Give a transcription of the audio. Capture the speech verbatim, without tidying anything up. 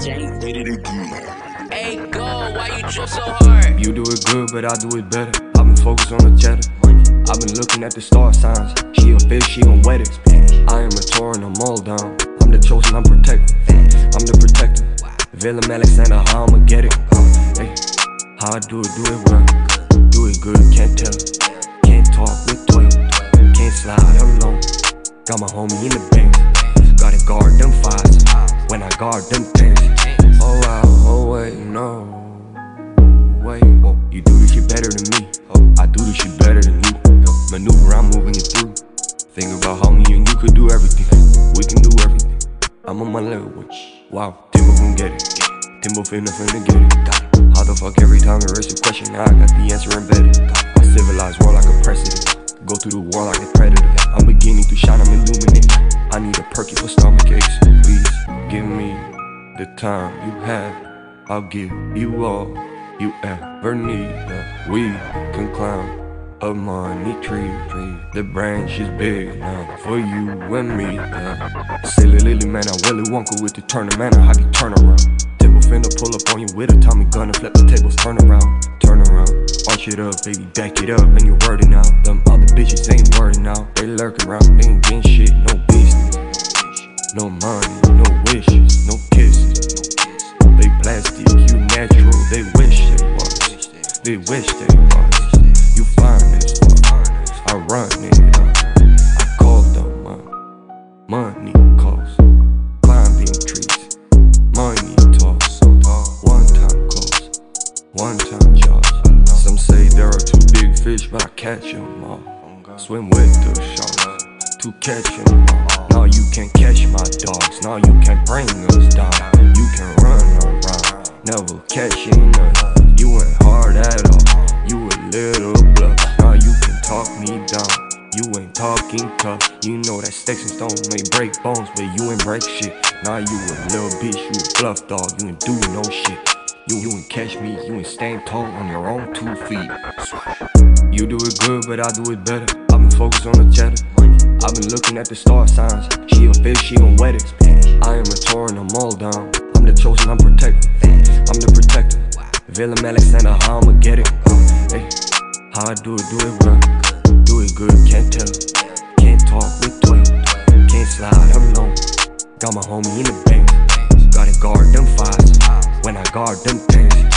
Hey, go, why you drip so hard? You do it good, but I do it better. I've been focused on the cheddar. I've been looking at the star signs. She a fish, she gon' wet it. I am a Tauran, I'm all down. I'm the chosen, I'm protected. I'm the protector. Willem Alexander, how I'ma get it? Hey, how I do it, do it well. Do it good, can't tell. Can't talk with twelve. Can't slide alone. Got my homie in the bank. Gotta guard them fives when I guard them tens. Oh wow, oh wait, no. Wait, oh, you do this shit better than me. Oh, I do this shit better than you. Maneuver, I'm moving it through. Think about how me and you could do everything. We can do everything. I'm on my level. Wow, Timbo gon' get it. Timbo finna finna get it. How the fuck every time there is a question, I got the answer embedded. I civilize war like a precedent. Go through the war like a predator. I'm beginning to shine, I'm illuminated. I need a perky for stomach aches. Please give me the time you have. I'll give you all you ever need. We can climb a money tree. The branch is big now for you and me. Silly Lily man, I Willy Wonka with the Turner man. How you turn around? Timbo finna pull up on you with a Tommy gun and flip the tables. Turn around, turn around. Arch it up, baby, back it up, and you're wording out. Them other bitches ain't wording out. They lurking around, they ain't getting shit, no business. No money, no wishes, no kisses. They plastic, you natural, they wish they was. They wish they was. You fine as fuck, I run it up. I call them up. Money calls, climbing trees. Money talks, one time calls, one time jobs. Some say there are two big fish, but I catch them all. Swim with the sharks to catch them all. Now you can't catch my dogs, now you can't bring us down. You can run around, never catching us. You ain't hard at all, you a little bluff. Now you can talk me down, you ain't talking tough. You know that sticks and stones may break bones, but you ain't break shit. Now you a little bitch, you a bluff dog, you ain't do no shit. You, you ain't catch me, you ain't stand tall on your own two feet. You do it good, but I do it better. I've been focused on the cheddar. I've been looking at the star signs. She a fish, she gon' wet it. I am a Tauran, I'm all down. I'm the chosen, I'm protected. I'm the protector. Willem Alexander, how I'ma get it? Hey, how I do it, do it well. Do it good, can't tell. Can't talk with twelve. Can't slide alone. Got my homie in the bank. Gotta guard them fives when I guard them tens.